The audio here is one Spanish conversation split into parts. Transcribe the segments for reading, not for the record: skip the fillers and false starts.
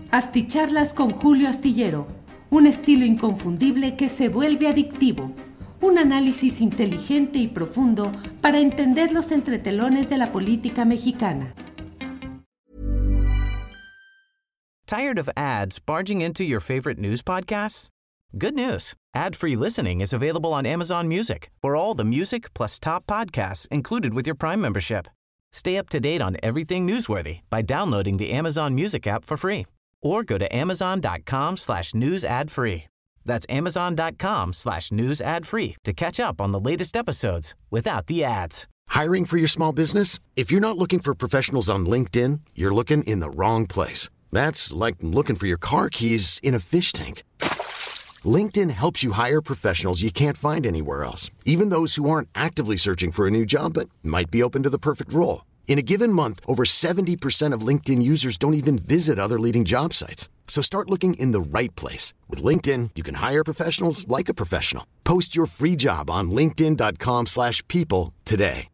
Asticharlas con Julio Astillero, un estilo inconfundible que se vuelve adictivo. Un análisis inteligente y profundo para entender los entretelones de la política mexicana. Tired of ads barging into your favorite news podcasts? Good news. Ad-free listening is available on Amazon Music for all the music plus top podcasts included with your Prime membership. Stay up to date on everything newsworthy by downloading the Amazon Music app for free or go to amazon.com/news ad free. That's amazon.com/news ad free to catch up on the latest episodes without the ads. Hiring for your small business? If you're not looking for professionals on LinkedIn, you're looking in the wrong place. That's like looking for your car keys in a fish tank. LinkedIn helps you hire professionals you can't find anywhere else, even those who aren't actively searching for a new job but might be open to the perfect role. In a given month, over 70% of LinkedIn users don't even visit other leading job sites. So start looking in the right place. With LinkedIn, you can hire professionals like a professional. Post your free job on linkedin.com/people today.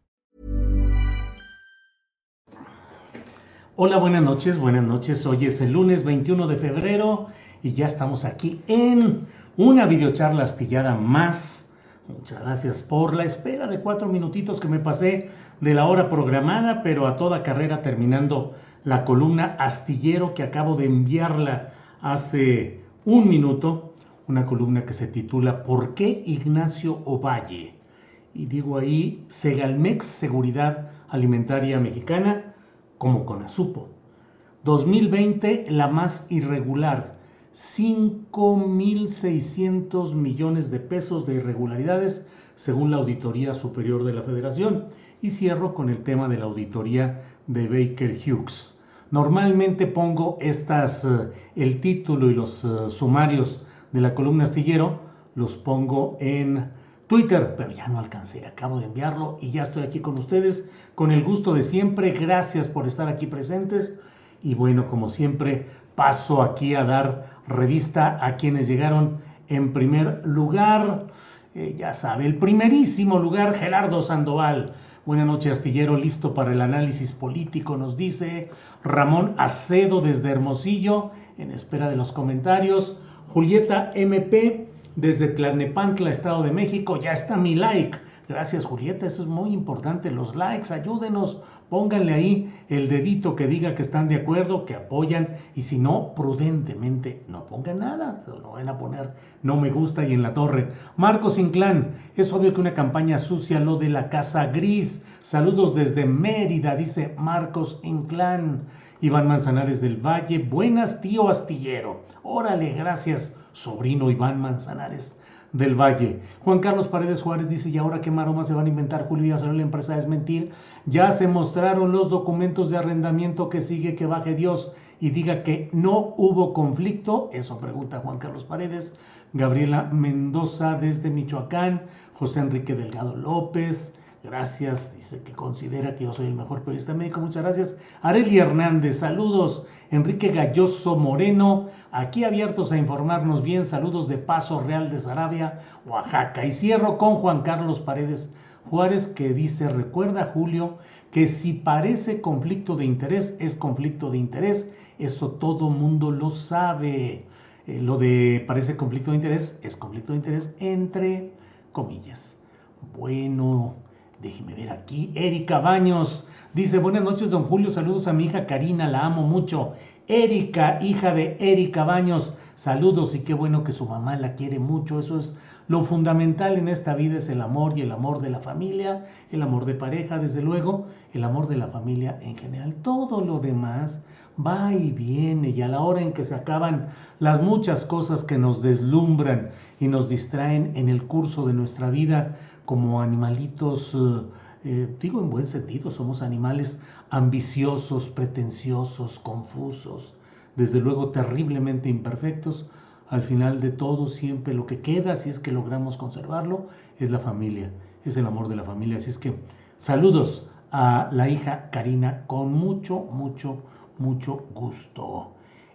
Hola, buenas noches. Hoy es el lunes 21 de febrero y ya estamos aquí en una videocharla astillada más. Muchas gracias por la espera de 4 minutitos que me pasé de la hora programada, pero a toda carrera terminando la columna Astillero que acabo de enviarla hace un minuto. Una columna que se titula ¿Por qué Ignacio Ovalle? Y digo ahí, Segalmex, Seguridad Alimentaria Mexicana, como Conasupo. 2020, la más irregular. 5,600 millones de pesos de irregularidades según la Auditoría Superior de la Federación. Y cierro con el tema de la auditoría de Baker Hughes. Normalmente pongo el título y los sumarios de la columna Astillero, los pongo en Twitter, pero ya no alcancé, acabo de enviarlo y ya estoy aquí con ustedes, con el gusto de siempre. Gracias por estar aquí presentes y bueno, como siempre, paso aquí a dar revista a quienes llegaron en primer lugar. Ya sabe, el primerísimo lugar, Gerardo Sandoval. Buenas noches, Astillero, listo para el análisis político, nos dice Ramón Acedo desde Hermosillo, en espera de los comentarios. Julieta MP desde Tlalnepantla, Estado de México, ya está mi like. Gracias, Julieta, eso es muy importante, los likes, ayúdenos, pónganle ahí el dedito que diga que están de acuerdo, que apoyan, y si no, prudentemente, no pongan nada, no van a poner no me gusta y en la torre. Marcos Inclán, es obvio que una campaña sucia lo de la Casa Gris. Saludos desde Mérida, dice Marcos Inclán. Iván Manzanares del Valle, buenas, tío Astillero. Órale, gracias, sobrino Iván Manzanares del Valle. Juan Carlos Paredes Juárez dice, ¿y ahora qué maroma se van a inventar, Julio? Ya salió la empresa a desmentir. Ya se mostraron los documentos de arrendamiento, que sigue, que baje Dios y diga que no hubo conflicto. Eso pregunta Juan Carlos Paredes. Gabriela Mendoza desde Michoacán. José Enrique Delgado López, gracias, dice que considera que yo soy el mejor periodista médico, muchas gracias. Areli Hernández, saludos. Enrique Galloso Moreno, aquí abiertos a informarnos bien, saludos de Paso Real de Sarabia, Oaxaca. Y cierro con Juan Carlos Paredes Juárez, que dice, recuerda, Julio, que si parece conflicto de interés, es conflicto de interés, eso todo mundo lo sabe. Lo de parece conflicto de interés, es conflicto de interés entre comillas. Bueno, déjeme ver aquí. Erika Baños dice, buenas noches, don Julio, saludos a mi hija Karina, la amo mucho. Erika, hija de Erika Baños, saludos y qué bueno que su mamá la quiere mucho. Eso es lo fundamental en esta vida, es el amor y el amor de la familia, el amor de pareja, desde luego, el amor de la familia en general. Todo lo demás va y viene, y a la hora en que se acaban las muchas cosas que nos deslumbran y nos distraen en el curso de nuestra vida como animalitos, digo en buen sentido, somos animales ambiciosos, pretenciosos, confusos, desde luego terriblemente imperfectos. Al final de todo, siempre lo que queda, si es que logramos conservarlo, es la familia, es el amor de la familia. Así es que saludos a la hija Karina con mucho gusto.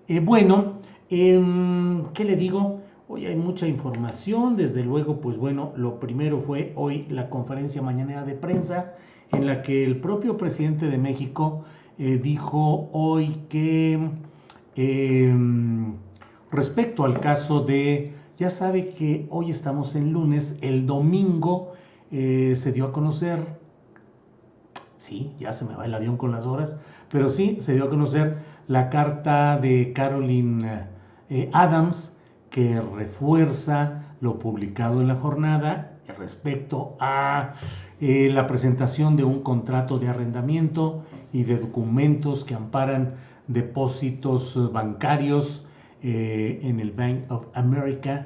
¿Qué le digo? Hoy hay mucha información, desde luego, pues bueno, lo primero fue hoy la conferencia mañanera de prensa en la que el propio presidente de México dijo hoy que Respecto al caso de, ya sabe que hoy estamos en lunes, el domingo se dio a conocer, sí, ya se me va el avión con las horas, pero sí, se dio a conocer la carta de Caroline Adams, que refuerza lo publicado en la jornada respecto a la presentación de un contrato de arrendamiento y de documentos que amparan depósitos bancarios en el Bank of America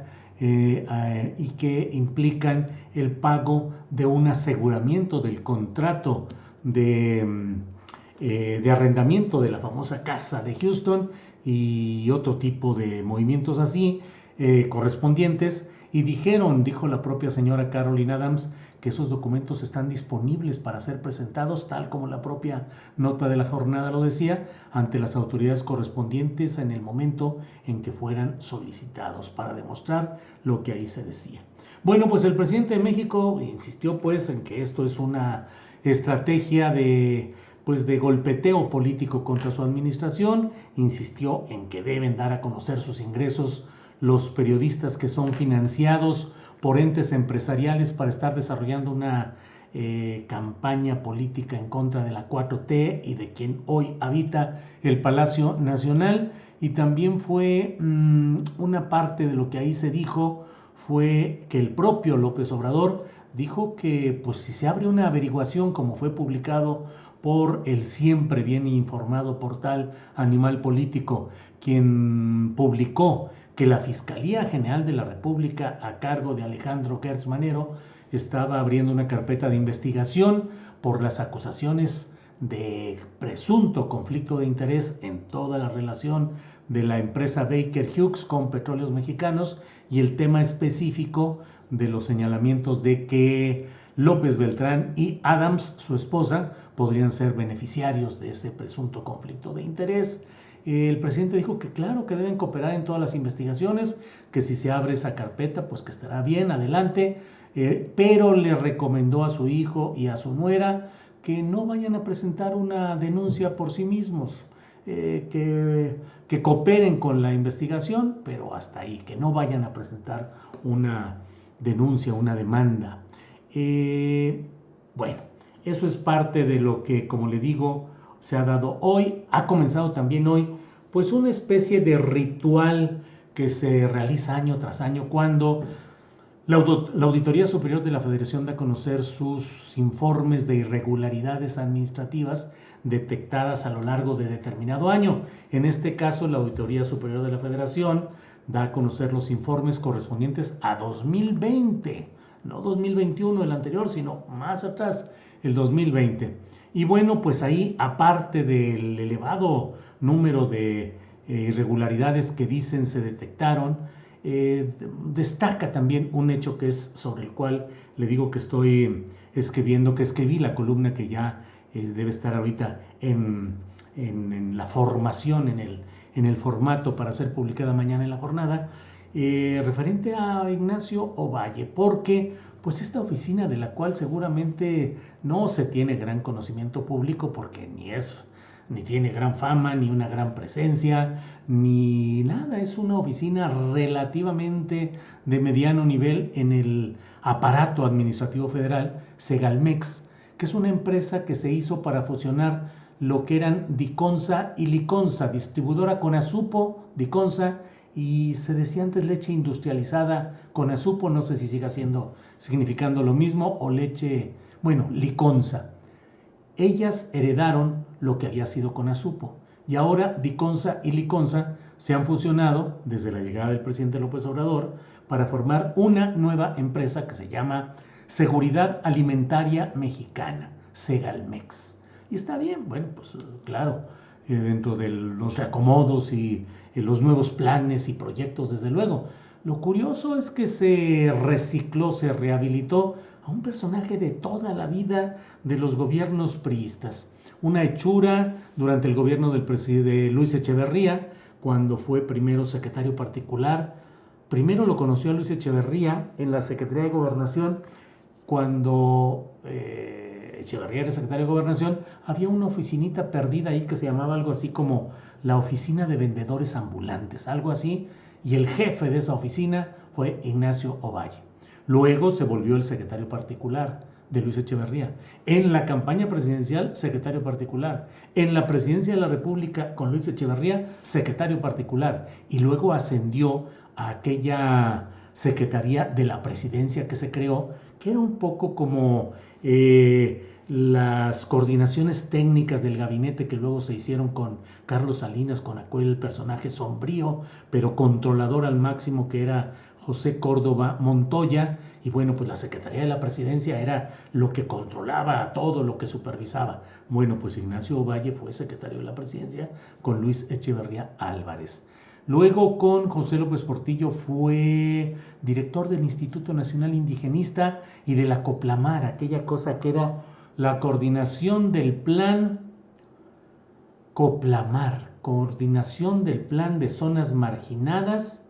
y que implican el pago de un aseguramiento del contrato de arrendamiento de la famosa casa de Houston y otro tipo de movimientos así correspondientes, y dijo la propia señora Caroline Adams que esos documentos están disponibles para ser presentados, tal como la propia nota de la jornada lo decía, ante las autoridades correspondientes en el momento en que fueran solicitados, para demostrar lo que ahí se decía. Bueno, pues el presidente de México insistió pues en que esto es una estrategia de golpeteo político contra su administración, insistió en que deben dar a conocer sus ingresos los periodistas que son financiados por entes empresariales para estar desarrollando una campaña política en contra de la 4T y de quien hoy habita el Palacio Nacional. Y también fue una parte de lo que ahí se dijo fue que el propio López Obrador dijo que pues si se abre una averiguación, como fue publicado por el siempre bien informado portal Animal Político, quien publicó que la Fiscalía General de la República, a cargo de Alejandro Gertz Manero, estaba abriendo una carpeta de investigación por las acusaciones de presunto conflicto de interés en toda la relación de la empresa Baker Hughes con Petróleos Mexicanos, y el tema específico de los señalamientos de que López Beltrán y Adams, su esposa, podrían ser beneficiarios de ese presunto conflicto de interés. El presidente dijo que claro, que deben cooperar en todas las investigaciones, que si se abre esa carpeta, pues que estará bien, adelante, pero le recomendó a su hijo y a su nuera que no vayan a presentar una denuncia por sí mismos, que cooperen con la investigación, pero hasta ahí, que no vayan a presentar una denuncia, una demanda. Bueno, eso es parte de lo que, como le digo, se ha dado hoy. Ha comenzado también hoy pues una especie de ritual que se realiza año tras año cuando la Auditoría Superior de la Federación da a conocer sus informes de irregularidades administrativas detectadas a lo largo de determinado año. En este caso, la Auditoría Superior de la Federación da a conocer los informes correspondientes a 2020, no 2021 el anterior, sino más atrás, el 2020. Y bueno, pues ahí, aparte del elevado número de irregularidades que dicen se detectaron, destaca también un hecho que es sobre el cual le digo que estoy escribiendo, que escribí la columna que ya debe estar ahorita en la formación, en el formato para ser publicada mañana en la jornada, referente a Ignacio Ovalle, porque pues esta oficina, de la cual seguramente no se tiene gran conocimiento público, porque ni tiene gran fama, ni una gran presencia, ni nada, es una oficina relativamente de mediano nivel en el aparato administrativo federal, Segalmex, que es una empresa que se hizo para fusionar lo que eran Diconsa y Liconsa, distribuidora Conasupo, Diconsa, y se decía antes leche industrializada Conasupo, no sé si siga significando lo mismo, o leche, bueno, Liconsa. Ellas heredaron lo que había sido Conasupo, y ahora Diconsa y Liconsa se han fusionado desde la llegada del presidente López Obrador para formar una nueva empresa que se llama Seguridad Alimentaria Mexicana, Segalmex. Y está bien, bueno, pues claro, dentro de los reacomodos y los nuevos planes y proyectos, desde luego. Lo curioso es que se recicló, se rehabilitó a un personaje de toda la vida de los gobiernos priistas. Una hechura durante el gobierno de Luis Echeverría, cuando fue primero secretario particular. Primero lo conoció a Luis Echeverría en la Secretaría de Gobernación. Cuando Echeverría era secretario de Gobernación, había una oficinita perdida ahí que se llamaba algo así como la oficina de vendedores ambulantes, algo así, y el jefe de esa oficina fue Ignacio Ovalle. Luego se volvió el secretario particular de Luis Echeverría. En la campaña presidencial, secretario particular. En la presidencia de la República con Luis Echeverría, secretario particular. Y luego ascendió a aquella secretaría de la presidencia que se creó, que era un poco como las coordinaciones técnicas del gabinete que luego se hicieron con Carlos Salinas, con aquel personaje sombrío, pero controlador al máximo que era José Córdoba Montoya. Y bueno, pues la Secretaría de la Presidencia era lo que controlaba todo, lo que supervisaba. Bueno, pues Ignacio Ovalle fue secretario de la Presidencia con Luis Echeverría Álvarez. Luego con José López Portillo fue director del Instituto Nacional Indigenista y de la Coplamar, aquella cosa que era la coordinación del plan Coplamar, coordinación del plan de zonas marginadas,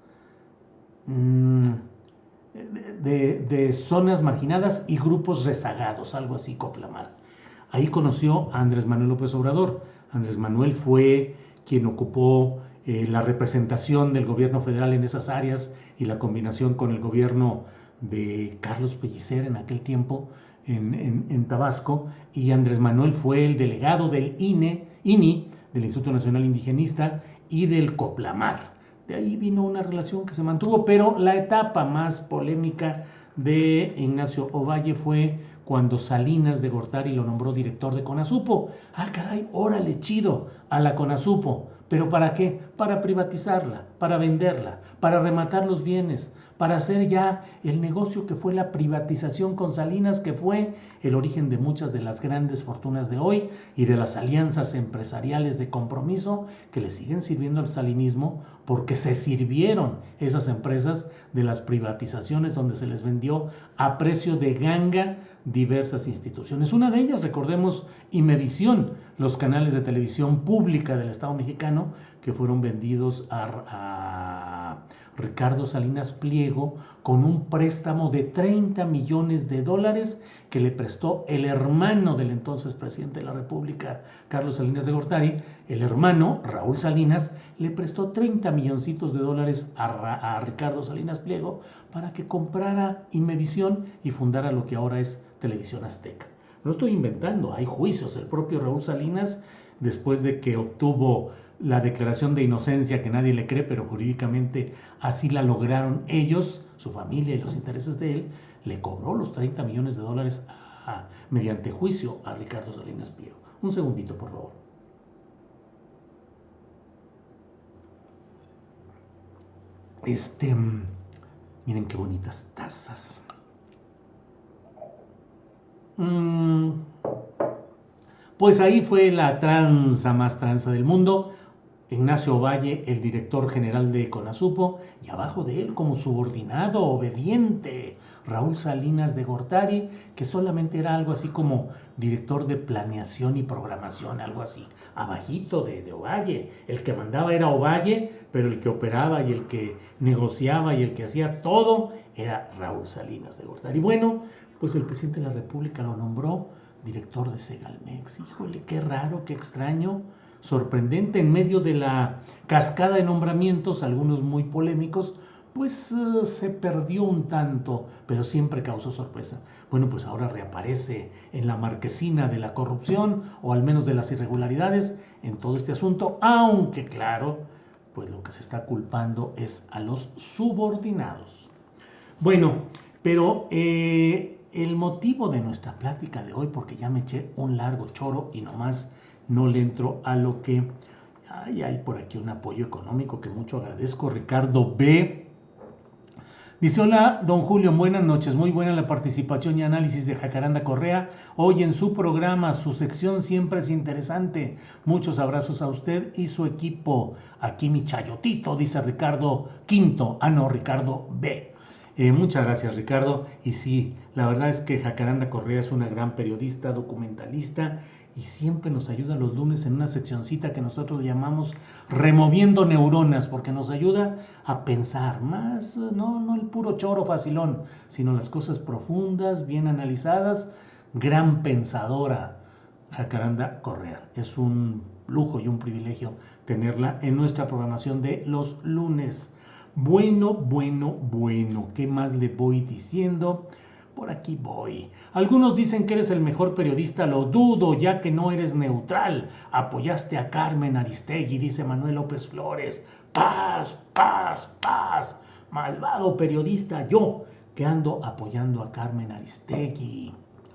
de zonas marginadas y grupos rezagados, algo así, Coplamar. Ahí conoció a Andrés Manuel López Obrador. Andrés Manuel fue quien ocupó la representación del gobierno federal en esas áreas y la combinación con el gobierno de Carlos Pellicer en aquel tiempo en Tabasco, y Andrés Manuel fue el delegado del INI, del Instituto Nacional Indigenista, y del Coplamar. De ahí vino una relación que se mantuvo, pero la etapa más polémica de Ignacio Ovalle fue cuando Salinas de Gortari lo nombró director de Conasupo. Ah, caray, órale, chido, a la Conasupo. ¿Pero para qué? Para privatizarla, para venderla, para rematar los bienes, para hacer ya el negocio que fue la privatización con Salinas, que fue el origen de muchas de las grandes fortunas de hoy y de las alianzas empresariales de compromiso que le siguen sirviendo al salinismo, porque se sirvieron esas empresas de las privatizaciones donde se les vendió a precio de ganga diversas instituciones. Una de ellas, recordemos, Imevisión, los canales de televisión pública del Estado mexicano que fueron vendidos a Ricardo Salinas Pliego con un préstamo de $30 millones que le prestó el hermano del entonces presidente de la República, Carlos Salinas de Gortari. El hermano, Raúl Salinas, le prestó 30 milloncitos de dólares a Ricardo Salinas Pliego para que comprara Imevisión y fundara lo que ahora es Televisión Azteca. No estoy inventando, hay juicios. El propio Raúl Salinas, después de que obtuvo la declaración de inocencia que nadie le cree, pero jurídicamente así la lograron ellos, su familia y los intereses de él, le cobró los 30 millones de dólares mediante juicio a Ricardo Salinas Pliego. Un segundito, por favor. Miren qué bonitas tazas. Pues ahí fue la tranza más tranza del mundo. Ignacio Ovalle, el director general de Conasupo, y abajo de él, como subordinado, obediente, Raúl Salinas de Gortari, que solamente era algo así como director de planeación y programación, algo así, abajito de Ovalle. El que mandaba era Ovalle, pero el que operaba y el que negociaba y el que hacía todo era Raúl Salinas de Gortari. Bueno, pues el presidente de la República lo nombró director de Segalmex. Híjole, qué raro, qué extraño, sorprendente. En medio de la cascada de nombramientos, algunos muy polémicos, pues se perdió un tanto, pero siempre causó sorpresa. Bueno, pues ahora reaparece en la marquesina de la corrupción, o al menos de las irregularidades en todo este asunto, aunque claro, pues lo que se está culpando es a los subordinados. Bueno, pero el motivo de nuestra plática de hoy, porque ya me eché un largo choro y nomás no le entro a lo que hay por aquí un apoyo económico que mucho agradezco. Ricardo B. dice: hola, don Julio, buenas noches. Muy buena la participación y análisis de Jacaranda Correa hoy en su programa. Su sección siempre es interesante. Muchos abrazos a usted y su equipo. Aquí mi chayotito, dice Ricardo Quinto. Ricardo B. Muchas gracias, Ricardo. Y sí, la verdad es que Jacaranda Correa es una gran periodista, documentalista, y siempre nos ayuda los lunes en una seccioncita que nosotros llamamos Removiendo Neuronas, porque nos ayuda a pensar más, no el puro choro facilón, sino las cosas profundas, bien analizadas. Gran pensadora, Jacaranda Correa. Es un lujo y un privilegio tenerla en nuestra programación de los lunes. Bueno, ¿qué más le voy diciendo? Por aquí voy. Algunos dicen que eres el mejor periodista, lo dudo, ya que no eres neutral. Apoyaste a Carmen Aristegui, dice Manuel López Flores. Paz. Malvado periodista, yo que ando apoyando a Carmen Aristegui.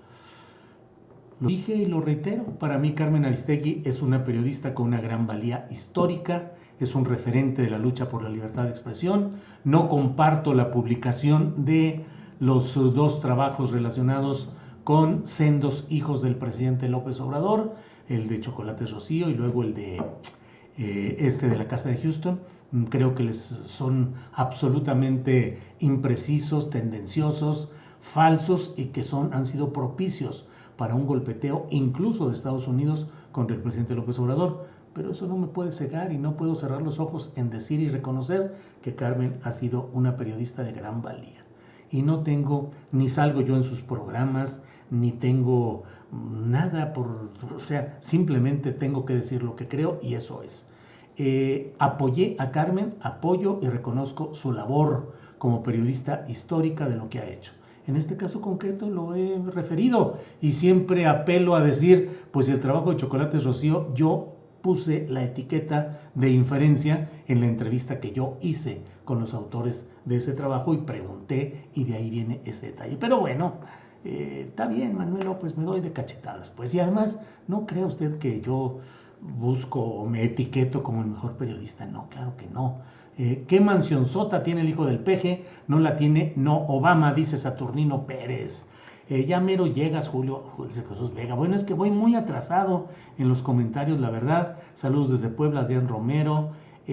Lo dije y lo reitero, para mí Carmen Aristegui es una periodista con una gran valía histórica, es un referente de la lucha por la libertad de expresión. No comparto la publicación de los dos trabajos relacionados con sendos hijos del presidente López Obrador, el de Chocolates Rocío y luego el de de la Casa de Houston. Creo que les son absolutamente imprecisos, tendenciosos, falsos y que han sido propicios para un golpeteo incluso de Estados Unidos contra el presidente López Obrador. Pero eso no me puede cegar y no puedo cerrar los ojos en decir y reconocer que Carmen ha sido una periodista de gran valía. Y no tengo, ni salgo yo en sus programas, ni tengo nada simplemente tengo que decir lo que creo y eso es. Apoyé a Carmen, apoyo y reconozco su labor como periodista histórica de lo que ha hecho. En este caso concreto lo he referido y siempre apelo a decir, pues el trabajo de Chocolates Rocío, yo puse la etiqueta de inferencia en la entrevista que yo hice con los autores de ese trabajo y pregunté y de ahí viene ese detalle. Pero bueno, está bien, Manuel López, me doy de cachetadas, pues, y además no crea usted que yo busco o me etiqueto como el mejor periodista. No, claro que no. ¿Qué mansionzota tiene el hijo del peje? No la tiene, no Obama, dice Saturnino Pérez. Ya mero llegas, Julio, dice Jesús Vega. Bueno, es que voy muy atrasado en los comentarios, la verdad. Saludos desde Puebla, Adrián Romero,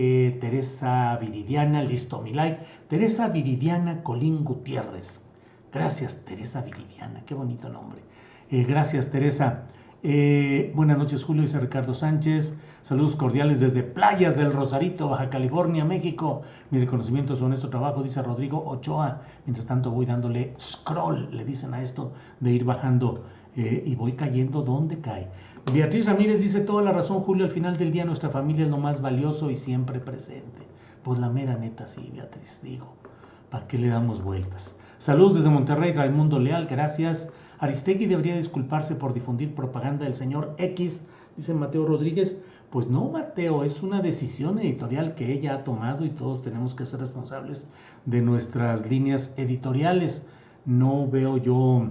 Teresa Viridiana, listo mi like. Teresa Viridiana Colín Gutiérrez. Gracias, Teresa Viridiana, qué bonito nombre. Gracias, Teresa. Buenas noches, Julio, dice Ricardo Sánchez. Saludos cordiales desde Playas del Rosarito, Baja California, México. Mi reconocimiento a su honesto trabajo, dice Rodrigo Ochoa. Mientras tanto voy dándole scroll, le dicen a esto de ir bajando y voy cayendo donde cae. Beatriz Ramírez dice, toda la razón, Julio, al final del día nuestra familia es lo más valioso y siempre presente. Pues la mera neta sí, Beatriz, digo, ¿para qué le damos vueltas? Saludos desde Monterrey, Raimundo Leal, gracias. Aristegui debería disculparse por difundir propaganda del señor X, dice Mateo Rodríguez. Pues no, Mateo, es una decisión editorial que ella ha tomado y todos tenemos que ser responsables de nuestras líneas editoriales. No veo yo,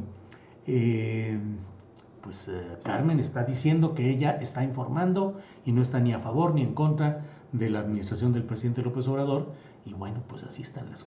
Carmen está diciendo que ella está informando y no está ni a favor ni en contra de la administración del presidente López Obrador. Y bueno, pues así están las cosas.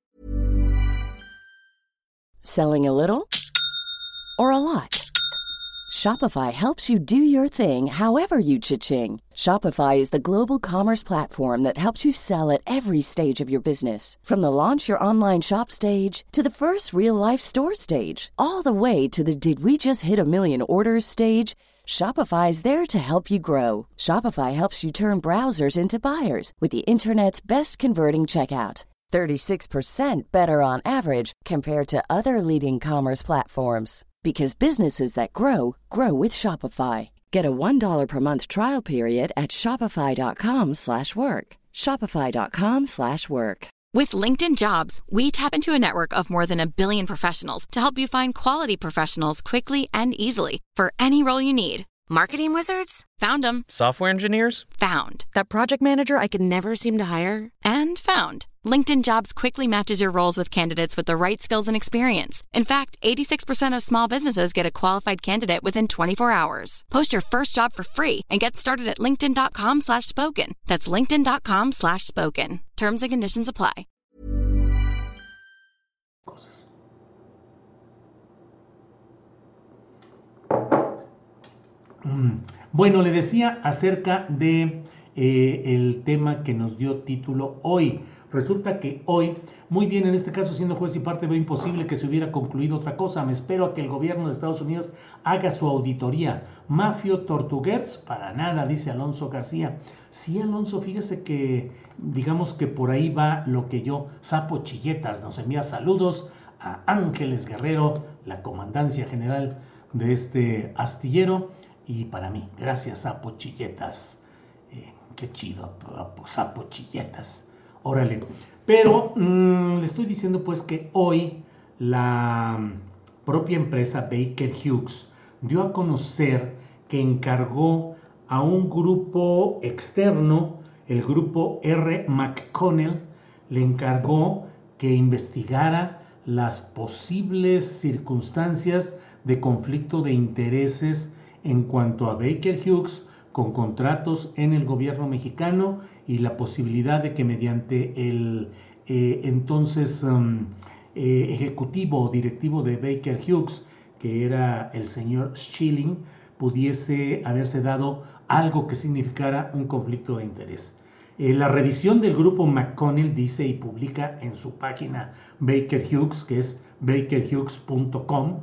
Selling a little or a lot? Shopify helps you do your thing however you cha-ching. Shopify is the global commerce platform that helps you sell at every stage of your business. From the launch your online shop stage to the first real-life store stage, all the way to the did we just hit a million orders stage. Shopify is there to help you grow. Shopify helps you turn browsers into buyers with the internet's best converting checkout. 36% better on average compared to other leading commerce platforms. Because businesses that grow, grow with Shopify. Get a $1 per month trial period at shopify.com/work. Shopify.com/work. With LinkedIn Jobs, we tap into a network of more than 1 billion professionals to help you find quality professionals quickly and easily for any role you need. Marketing wizards? Found them. Software engineers? Found. That project manager I could never seem to hire? And found. LinkedIn Jobs quickly matches your roles with candidates with the right skills and experience. In fact, 86% of small businesses get a qualified candidate within 24 hours. Post your first job for free and get started at linkedin.com/spoken. That's linkedin.com/spoken. Terms and conditions apply. Bueno, le decía acerca de el tema que nos dio título hoy. Resulta que hoy, muy bien, en este caso siendo juez y parte, veo imposible que se hubiera concluido otra cosa. Me espero a que el gobierno de Estados Unidos haga su auditoría. Mafio Tortuguers, para nada, dice Alonso García. Sí, Alonso, fíjese que digamos que por ahí va lo que yo, Sapo Chilletas, nos envía saludos a Ángeles Guerrero, la comandancia general de este astillero. Y para mí, gracias, Sapo Chilletas. Qué chido, sapochilletas. Órale. Pero le estoy diciendo pues que hoy la propia empresa Baker Hughes dio a conocer que encargó a un grupo externo, el grupo R. McConnell, le encargó que investigara las posibles circunstancias de conflicto de intereses en cuanto a Baker Hughes con contratos en el gobierno mexicano y la posibilidad de que mediante el entonces ejecutivo o directivo de Baker Hughes, que era el señor Schilling, pudiese haberse dado algo que significara un conflicto de interés. La revisión del grupo McConnell dice y publica en su página Baker Hughes, que es bakerhughes.com,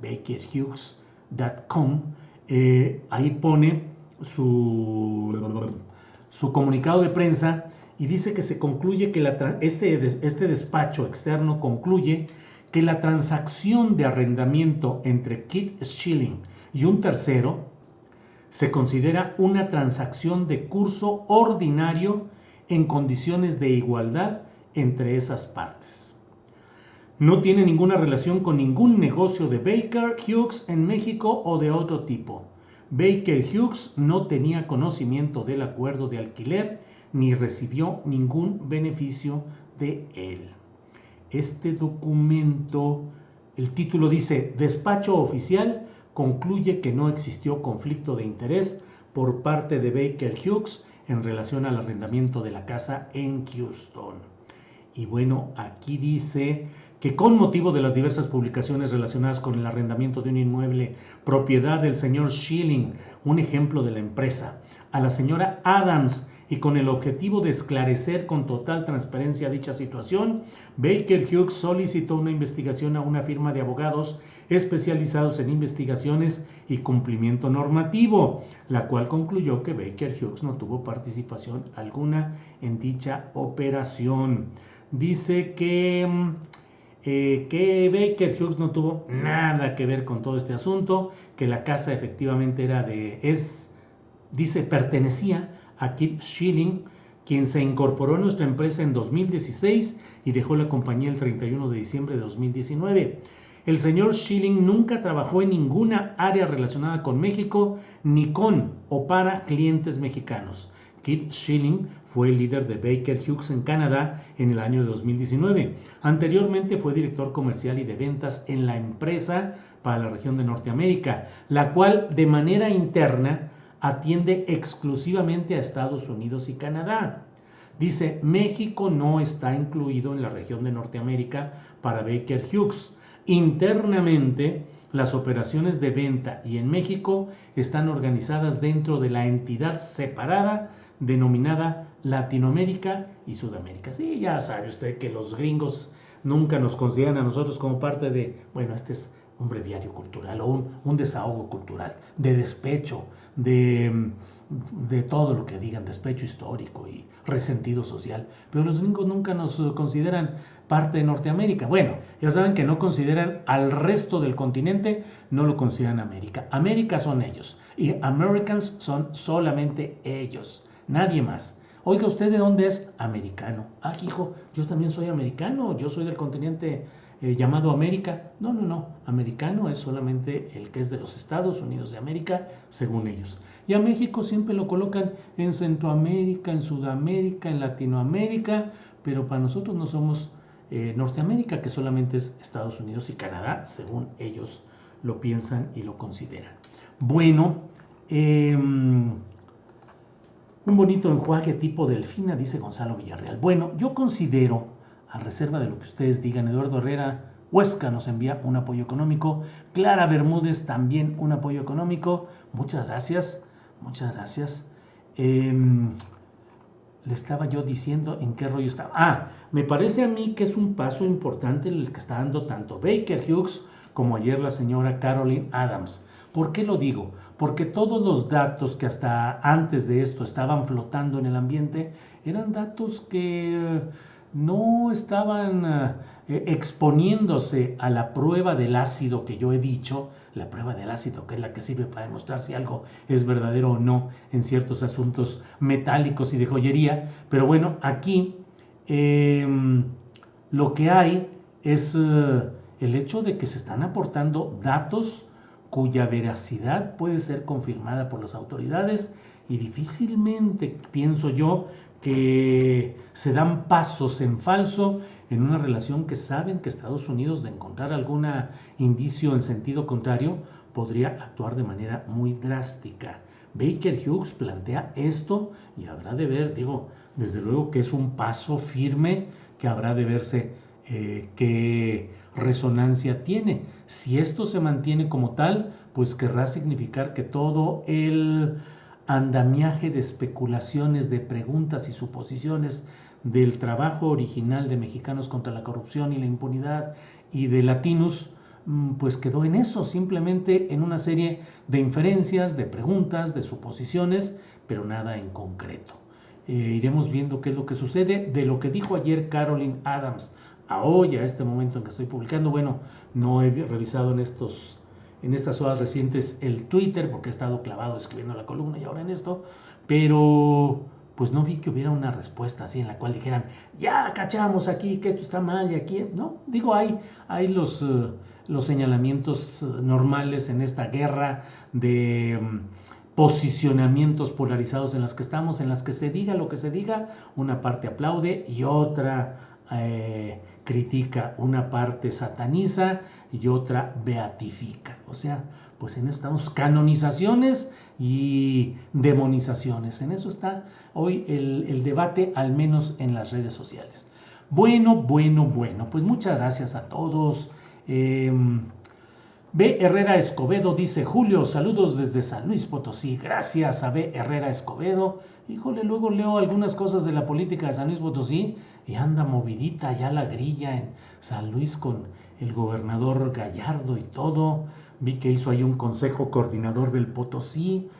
bakerhughes.com, ahí pone su comunicado de prensa y dice que se concluye que este despacho externo concluye que la transacción de arrendamiento entre Keith Schilling y un tercero se considera una transacción de curso ordinario en condiciones de igualdad entre esas partes. No tiene ninguna relación con ningún negocio de Baker Hughes en México o de otro tipo. Baker Hughes no tenía conocimiento del acuerdo de alquiler ni recibió ningún beneficio de él. Este documento, el título dice: Despacho oficial concluye que no existió conflicto de interés por parte de Baker Hughes en relación al arrendamiento de la casa en Houston. Y bueno, aquí dice que con motivo de las diversas publicaciones relacionadas con el arrendamiento de un inmueble propiedad del señor Schilling, un ejemplo de la empresa, a la señora Adams, y con el objetivo de esclarecer con total transparencia dicha situación, Baker Hughes solicitó una investigación a una firma de abogados especializados en investigaciones y cumplimiento normativo, la cual concluyó que Baker Hughes no tuvo participación alguna en dicha operación. Dice que Baker Hughes no tuvo nada que ver con todo este asunto, que la casa efectivamente pertenecía a Keith Schilling, quien se incorporó a nuestra empresa en 2016 y dejó la compañía el 31 de diciembre de 2019. El señor Schilling nunca trabajó en ninguna área relacionada con México ni con o para clientes mexicanos. Keith Schilling fue el líder de Baker Hughes en Canadá en el año de 2019. Anteriormente fue director comercial y de ventas en la empresa para la región de Norteamérica, la cual de manera interna atiende exclusivamente a Estados Unidos y Canadá. Dice: México no está incluido en la región de Norteamérica para Baker Hughes. Internamente, las operaciones de venta y en México están organizadas dentro de la entidad separada denominada Latinoamérica y Sudamérica. Sí, ya sabe usted que los gringos nunca nos consideran a nosotros como parte de, bueno, este es un breviario cultural o un desahogo cultural, de despecho, de todo lo que digan, despecho histórico y resentido social. Pero los gringos nunca nos consideran parte de Norteamérica. Bueno, ya saben que no consideran al resto del continente, no lo consideran América. América son ellos y Americans son solamente ellos, nadie más. Oiga, ¿usted de dónde es? Americano. Ah, hijo, yo también soy americano, yo soy del continente llamado América. No, americano es solamente el que es de los Estados Unidos de América, según ellos. Y a México siempre lo colocan en Centroamérica, en Sudamérica, en Latinoamérica, pero para nosotros no somos Norteamérica, que solamente es Estados Unidos y Canadá, según ellos lo piensan y lo consideran. Bueno, un bonito enjuague tipo delfina, dice Gonzalo Villarreal. Bueno, yo considero, a reserva de lo que ustedes digan, Eduardo Herrera Huesca nos envía un apoyo económico, Clara Bermúdez también un apoyo económico, muchas gracias. Le estaba yo diciendo en qué rollo estaba. Me parece a mí que es un paso importante el que está dando tanto Baker Hughes como ayer la señora Caroline Adams. ¿Por qué lo digo? Porque todos los datos que hasta antes de esto estaban flotando en el ambiente eran datos que no estaban exponiéndose a la prueba del ácido que yo he dicho, la prueba del ácido, que es la que sirve para demostrar si algo es verdadero o no en ciertos asuntos metálicos y de joyería. Pero bueno, aquí lo que hay es el hecho de que se están aportando datos cuya veracidad puede ser confirmada por las autoridades, y difícilmente pienso yo que se dan pasos en falso en una relación que saben que Estados Unidos, de encontrar algún indicio en sentido contrario, podría actuar de manera muy drástica. Baker Hughes plantea esto y habrá de ver, desde luego que es un paso firme que habrá de verse qué resonancia tiene. Si esto se mantiene como tal, pues querrá significar que todo el andamiaje de especulaciones, de preguntas y suposiciones del trabajo original de Mexicanos contra la Corrupción y la Impunidad y de Latinos, pues quedó en eso, simplemente en una serie de inferencias, de preguntas, de suposiciones, pero nada en concreto. Iremos viendo qué es lo que sucede. De lo que dijo ayer Caroline Adams a hoy, a este momento en que estoy publicando, bueno, no he revisado en estas horas recientes el Twitter, porque he estado clavado escribiendo la columna y ahora en esto, pero pues no vi que hubiera una respuesta así en la cual dijeran, ya cachamos aquí que esto está mal y aquí, no, hay los señalamientos normales en esta guerra de posicionamientos polarizados en las que estamos, en las que se diga lo que se diga, una parte aplaude y otra critica, una parte sataniza y otra beatifica. O sea, pues en eso estamos, canonizaciones y demonizaciones. En eso está hoy el debate, al menos en las redes sociales. Bueno, pues muchas gracias a todos. B. Herrera Escobedo dice, Julio, saludos desde San Luis Potosí. Gracias a B. Herrera Escobedo. Híjole, luego leo algunas cosas de la política de San Luis Potosí y anda movidita ya la grilla en San Luis con el gobernador Gallardo y todo. Vi que hizo ahí un consejo coordinador del Potosí,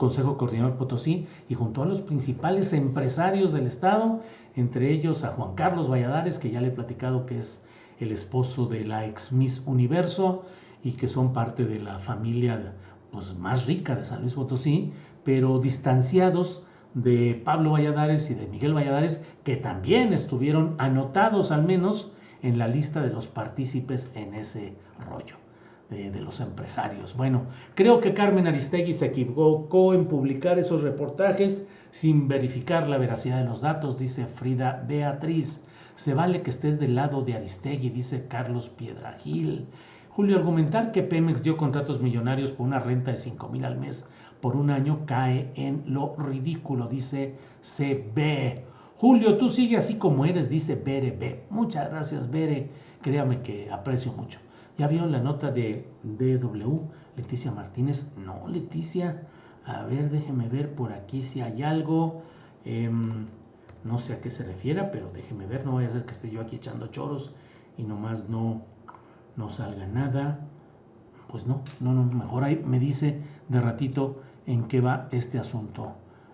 y juntó a los principales empresarios del estado, entre ellos a Juan Carlos Valladares, que ya le he platicado que es el esposo de la ex Miss Universo y que son parte de la familia pues, más rica de San Luis Potosí, pero distanciados de Pablo Valladares y de Miguel Valladares, que también estuvieron anotados al menos en la lista de los partícipes en ese rollo de los empresarios. Bueno, creo que Carmen Aristegui se equivocó en publicar esos reportajes sin verificar la veracidad de los datos, dice Frida Beatriz. Se vale que estés del lado de Aristegui, dice Carlos Piedragil. Julio, argumentar que Pemex dio contratos millonarios por una renta de 5,000 al mes por un año cae en lo ridículo, dice CB. Julio, tú sigue así como eres, dice Bere B. Muchas gracias, Bere. Créame que aprecio mucho. ¿Ya vieron la nota de DW? Leticia Martínez. No, Leticia. A ver, déjeme ver por aquí si hay algo. No sé a qué se refiera, pero déjeme ver. No vaya a ser que esté yo aquí echando choros y nomás no salga nada. Pues no, mejor ahí me dice de ratito en qué va este asunto.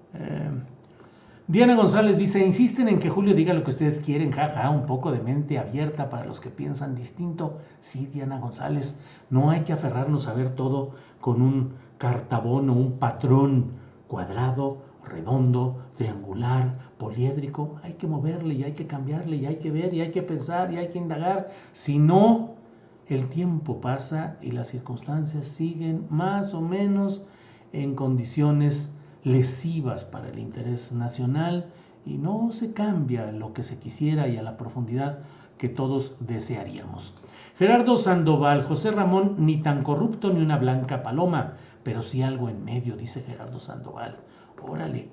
Diana González dice, insisten en que Julio diga lo que ustedes quieren, jaja, un poco de mente abierta para los que piensan distinto. Sí, Diana González, no hay que aferrarnos a ver todo con un cartabono, un patrón cuadrado, redondo, triangular, poliédrico. Hay que moverle y hay que cambiarle y hay que ver y hay que pensar y hay que indagar. Si no, el tiempo pasa y las circunstancias siguen más o menos en condiciones lesivas para el interés nacional y no se cambia lo que se quisiera y a la profundidad que todos desearíamos. Gerardo Sandoval, José Ramón, ni tan corrupto ni una blanca paloma, pero sí algo en medio, dice Gerardo Sandoval. Órale.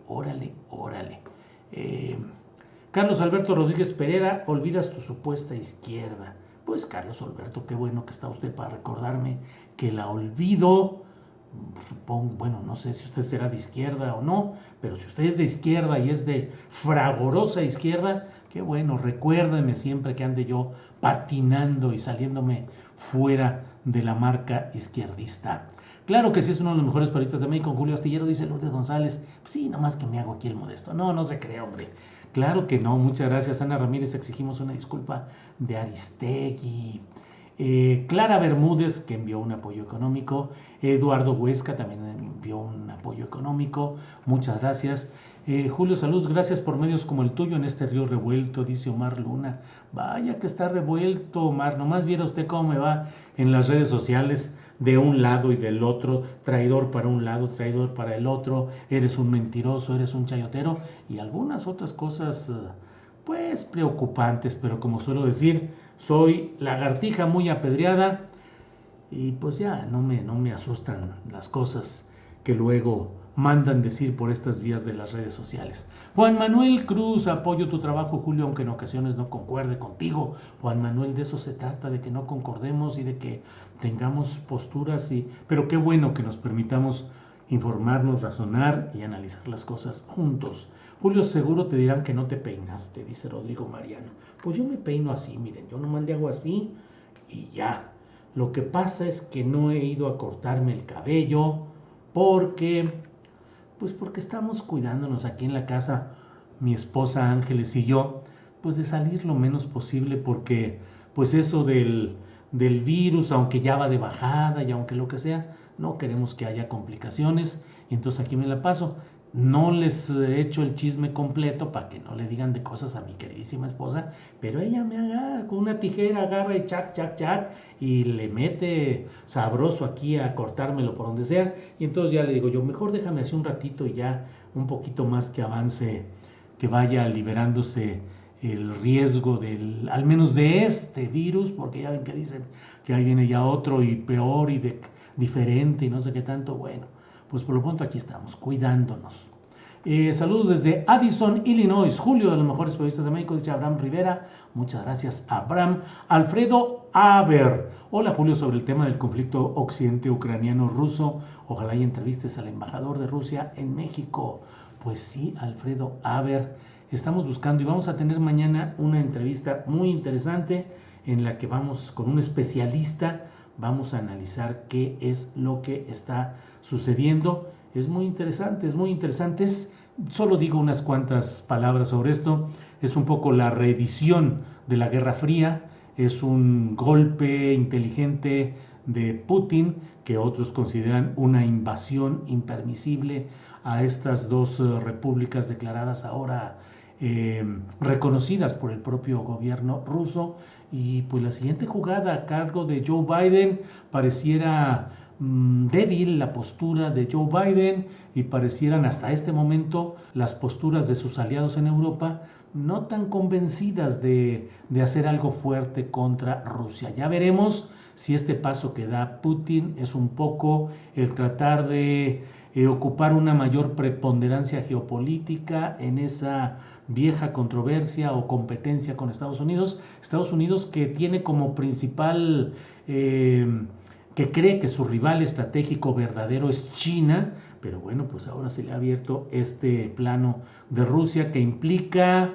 Carlos Alberto Rodríguez Pereira, olvidas tu supuesta izquierda. Pues Carlos Alberto, qué bueno que está usted para recordarme que la olvido. Supongo, bueno, no sé si usted será de izquierda o no, pero si usted es de izquierda y es de fragorosa izquierda, qué bueno, recuérdeme siempre que ande yo patinando y saliéndome fuera de la marca izquierdista. Claro que sí es uno de los mejores periodistas de México, Julio Astillero, dice Lourdes González. Pues sí, nomás que me hago aquí el modesto. No se cree, hombre. Claro que no, muchas gracias. Ana Ramírez, exigimos una disculpa de Aristegui. Clara Bermúdez, que envió un apoyo económico. Eduardo Huesca también envió un apoyo económico. Muchas gracias. Julio Salud, gracias por medios como el tuyo en este río revuelto, dice Omar Luna. Vaya que está revuelto, Omar. Nomás viera usted cómo me va en las redes sociales, de un lado y del otro, traidor para un lado, traidor para el otro, eres un mentiroso, eres un chayotero, y algunas otras cosas pues preocupantes, pero como suelo decir, soy lagartija muy apedreada y pues ya no me asustan las cosas que luego mandan decir por estas vías de las redes sociales. Juan Manuel Cruz, apoyo tu trabajo, Julio, aunque en ocasiones no concuerde contigo. Juan Manuel, de eso se trata, de que no concordemos y de que tengamos posturas, pero qué bueno que nos permitamos informarnos, razonar y analizar las cosas juntos. Julio, seguro te dirán que no te peinaste, dice Rodrigo Mariano. Pues yo me peino así, miren, yo nomás le hago así y ya. Lo que pasa es que no he ido a cortarme el cabello porque estamos cuidándonos aquí en la casa, mi esposa Ángeles y yo, pues de salir lo menos posible, porque pues eso del virus, aunque ya va de bajada y aunque lo que sea, no queremos que haya complicaciones, y entonces aquí me la paso. No les he hecho el chisme completo para que no le digan de cosas a mi queridísima esposa, pero ella me agarra con una tijera, agarra y chac, y le mete sabroso aquí a cortármelo por donde sea, y entonces ya le digo yo, mejor déjame así un ratito y ya un poquito más que avance, que vaya liberándose el riesgo al menos de este virus, porque ya ven que dicen que ahí viene ya otro y peor y diferente y no sé qué tanto. Bueno, pues por lo pronto aquí estamos, cuidándonos. Saludos desde Addison, Illinois. Julio, de los mejores periodistas de México, dice Abraham Rivera. Muchas gracias, Abraham. Alfredo Aber. Hola, Julio, sobre el tema del conflicto occidente ucraniano-ruso. Ojalá y entrevistes al embajador de Rusia en México. Pues sí, Alfredo Aber. Estamos buscando y vamos a tener mañana una entrevista muy interesante en la que vamos con un especialista. Vamos a analizar qué es lo que está sucediendo. Es muy interesante. Solo digo unas cuantas palabras sobre esto. Es un poco la reedición de la Guerra Fría. Es un golpe inteligente de Putin que otros consideran una invasión impermisible a estas dos repúblicas declaradas ahora reconocidas por el propio gobierno ruso. Y pues la siguiente jugada a cargo de Joe Biden pareciera débil la postura de Joe Biden, y parecieran hasta este momento las posturas de sus aliados en Europa no tan convencidas de hacer algo fuerte contra Rusia. Ya veremos si este paso que da Putin es un poco el tratar de ocupar una mayor preponderancia geopolítica en esa vieja controversia o competencia con Estados Unidos que tiene como principal, que cree que su rival estratégico verdadero es China, pero bueno, pues ahora se le ha abierto este plano de Rusia que implica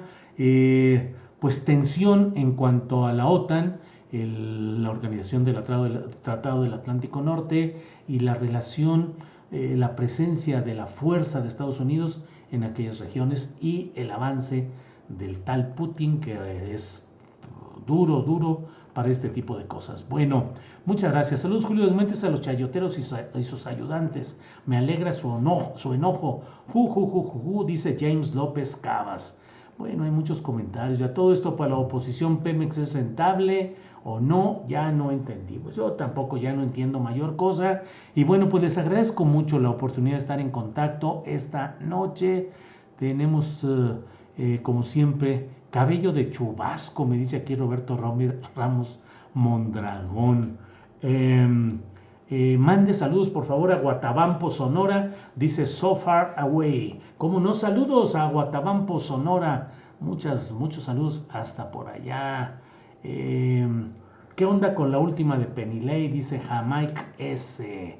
pues tensión en cuanto a la OTAN, la Organización del Tratado del Atlántico Norte, y la relación, la presencia de la fuerza de Estados Unidos en aquellas regiones, y el avance del tal Putin, que es duro para este tipo de cosas. Bueno, muchas gracias. Saludos, Julio Desmentes, a los chayoteros y sus ayudantes. Me alegra su enojo. Dice James López Cavas. Bueno, hay muchos comentarios. Ya todo esto para la oposición, Pemex es rentable o no, ya no entendí. Pues yo tampoco ya no entiendo mayor cosa. Y bueno, pues les agradezco mucho la oportunidad de estar en contacto esta noche. Tenemos, como siempre, cabello de chubasco, me dice aquí Roberto Ramos Mondragón. Mande saludos por favor a Guatabampo, Sonora, dice So Far Away. ¿Cómo no? Saludos a Guatabampo, Sonora. Muchos saludos hasta por allá. ¿Qué onda con la última de Penilei? Dice Jamaica S.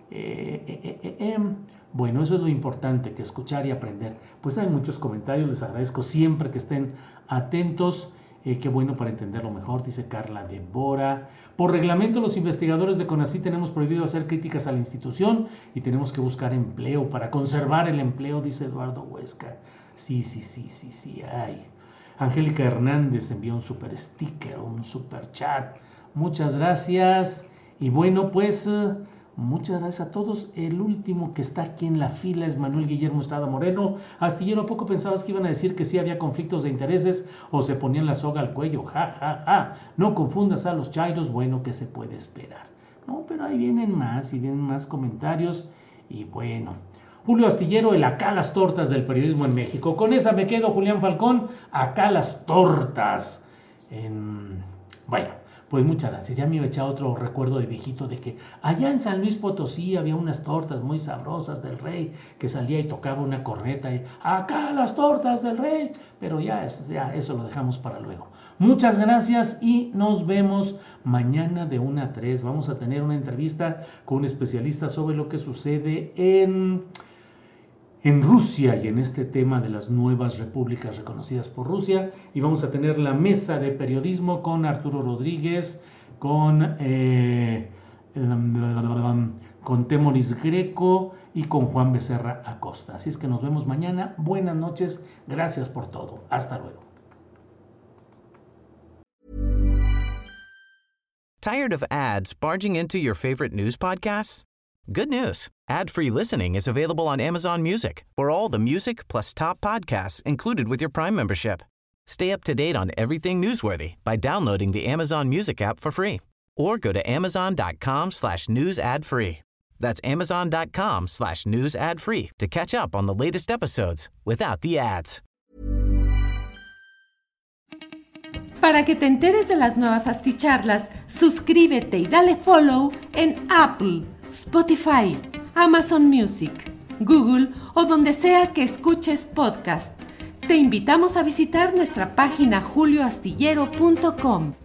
Bueno, eso es lo importante, que escuchar y aprender. Pues hay muchos comentarios, les agradezco siempre que estén atentos. Qué bueno para entenderlo mejor, dice Carla Débora. Por reglamento, los investigadores de CONACYT tenemos prohibido hacer críticas a la institución y tenemos que buscar empleo para conservar el empleo, dice Eduardo Huesca. Sí, ay. Angélica Hernández envió un super sticker, un super chat. Muchas gracias. Y bueno, pues muchas gracias a todos. El último que está aquí en la fila es Manuel Guillermo Estrada Moreno. Astillero, ¿a poco pensabas que iban a decir que sí había conflictos de intereses o se ponían la soga al cuello? Ja, ja, ja. No confundas a los chairos. Bueno, ¿qué se puede esperar? No, pero ahí vienen más y vienen más comentarios. Y bueno, Julio Astillero, el acá las tortas del periodismo en México. Con esa me quedo, Julián Falcón. Acá las tortas. Bueno, pues muchas gracias. Ya me iba a echar otro recuerdo de viejito de que allá en San Luis Potosí había unas tortas muy sabrosas del rey que salía y tocaba una corneta y acá las tortas del rey. Pero ya eso lo dejamos para luego. Muchas gracias y nos vemos mañana de 1 a 3. Vamos a tener una entrevista con un especialista sobre lo que sucede en Rusia y en este tema de las nuevas repúblicas reconocidas por Rusia. Y vamos a tener la mesa de periodismo con Arturo Rodríguez, con Temoris Greco y con Juan Becerra Acosta. Así es que nos vemos mañana. Buenas noches. Gracias por todo. Hasta luego. Tired of ads barging into your favorite news podcasts? Good news. Ad-free listening is available on Amazon Music for all the music plus top podcasts included with your Prime membership. Stay up to date on everything newsworthy by downloading the Amazon Music app for free or go to amazon.com/news ad free. That's amazon.com/news ad free to catch up on the latest episodes without the ads. Para que te enteres de las nuevas asticharlas, suscríbete y dale follow en Apple, Spotify, Amazon Music, Google o donde sea que escuches podcast. Te invitamos a visitar nuestra página julioastillero.com.